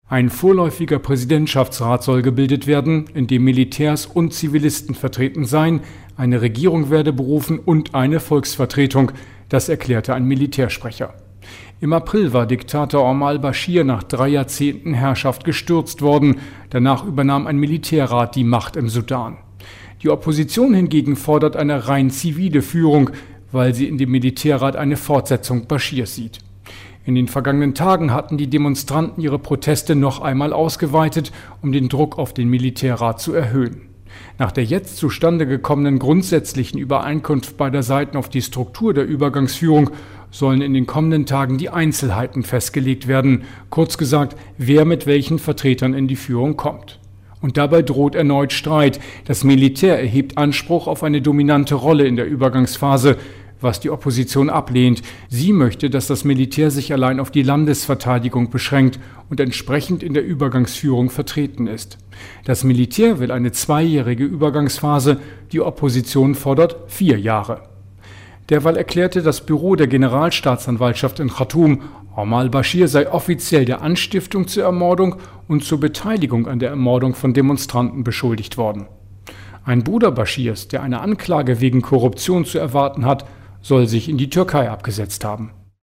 Ein vorläufiger Präsidentschaftsrat soll gebildet werden, in dem Militärs und Zivilisten vertreten seien, eine Regierung werde berufen und eine Volksvertretung, das erklärte ein Militärsprecher. Im April war Diktator Omar al-Baschir nach 3 Jahrzehnten Herrschaft gestürzt worden. Danach übernahm ein Militärrat die Macht im Sudan. Die Opposition hingegen fordert eine rein zivile Führung, weil sie in dem Militärrat eine Fortsetzung Baschirs sieht. In den vergangenen Tagen hatten die Demonstranten ihre Proteste noch einmal ausgeweitet, um den Druck auf den Militärrat zu erhöhen. Nach der jetzt zustande gekommenen grundsätzlichen Übereinkunft beider Seiten auf die Struktur der Übergangsführung sollen in den kommenden Tagen die Einzelheiten festgelegt werden, kurz gesagt, wer mit welchen Vertretern in die Führung kommt. Und dabei droht erneut Streit. Das Militär erhebt Anspruch auf eine dominante Rolle in der Übergangsphase, was die Opposition ablehnt. Sie möchte, dass das Militär sich allein auf die Landesverteidigung beschränkt und entsprechend in der Übergangsführung vertreten ist. Das Militär will eine 2-jährige Übergangsphase, die Opposition fordert 4 Jahre. Derweil erklärte das Büro der Generalstaatsanwaltschaft in Khartoum, Omar al-Baschir sei offiziell der Anstiftung zur Ermordung und zur Beteiligung an der Ermordung von Demonstranten beschuldigt worden. Ein Bruder Baschirs, der eine Anklage wegen Korruption zu erwarten hat, soll sich in die Türkei abgesetzt haben.